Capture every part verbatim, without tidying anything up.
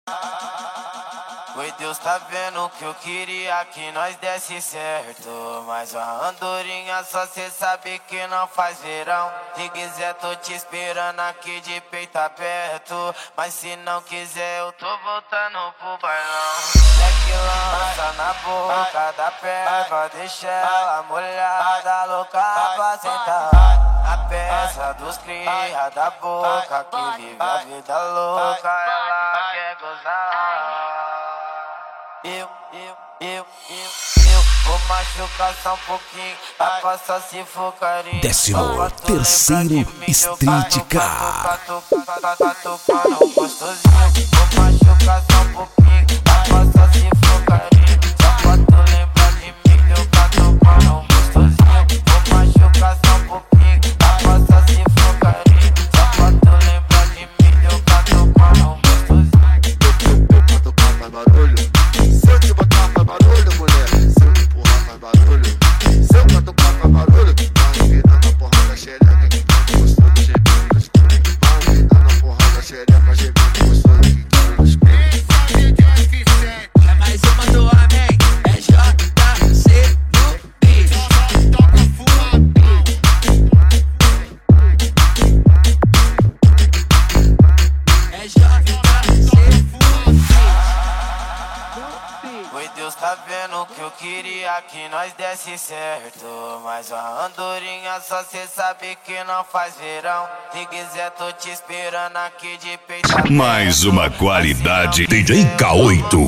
Oi, Deus tá vendo que eu queria que nós desse certo, mas a andorinha só cê sabe que não faz verão. Se quiser tô te esperando aqui de peito aberto, mas se não quiser eu tô voltando pro bailão. É que lança na boca da pega, deixa ela molhada, louca pra sentar. A peça dos cria da boca que vive a vida louca, ela quer gozar. Eu, eu, eu, eu, eu vou machucar só um pouquinho, a passar se for carinho. Décimo terceiro Street Car. Tocando gostosinho, vou machucar só um pouquinho, a passar se for carinho. Só pra tu lembrar de mim que eu tá tocando gostosinho. Vou machucar só um pouquinho, a passar se for carinho. Só pra tu lembrar de mim que eu tá tocando gostosinho. Pra tocar faz barulho. Se eu te botar faz barulho, mulher. Se eu empurrar faz barulho. Se eu catucar faz barulho. Vai virar na porrada xereca que tá gostoso de gemendo no escuro. Vai virar na porrada xereca gemendo gostoso que tá no escuro. É mais uma do homem, é J C no beat. Toca fumadão. É J C Oi, Deus tá vendo que eu queria que nós desse certo, mas a andorinha só cê sabe que não faz verão. Se quiser tô te esperando aqui de peito aberto. Mais uma qualidade D J K oito.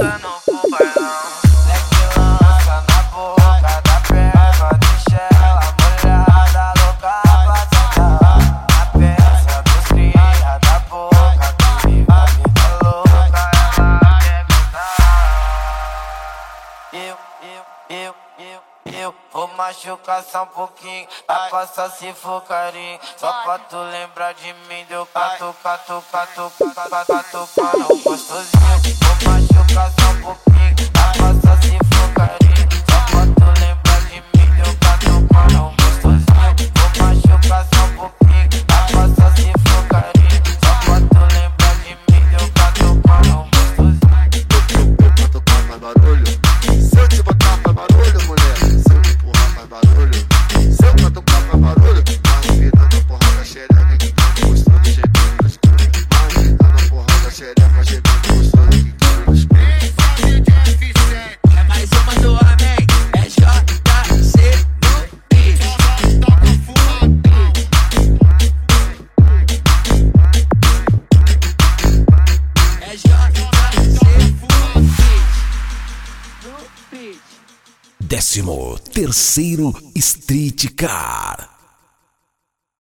Eu, eu, eu, eu, eu vou machucar só um pouquinho, a passar se for carinho. Só pra tu lembrar de mim, deu cato, cato, cato, cato, cato, cato, gostosinho. Vou machucar só um pouquinho, a passar se for carinho. Só pra tu lembrar de mim, deu cato, cato, gostosinho. Vou machucar só um pouquinho, a passar se for carinho. Só pra tu lembrar de mim, deu cato, cato, gostosinho. Pra tocar faz barulho. Se eu te botar faz barulho, mulher. Se eu empurrar faz barulho. Se eu catucar faz barulho. Vai virar na porrada xereca que tá gostoso de gemendo no escuro. Vai virar na porrada xereca gemendo gostoso que tá no escuro. é mais uma do homem, é J C no beat. Toca fumadão. É J C no beat. Décimo terceiro Street Car.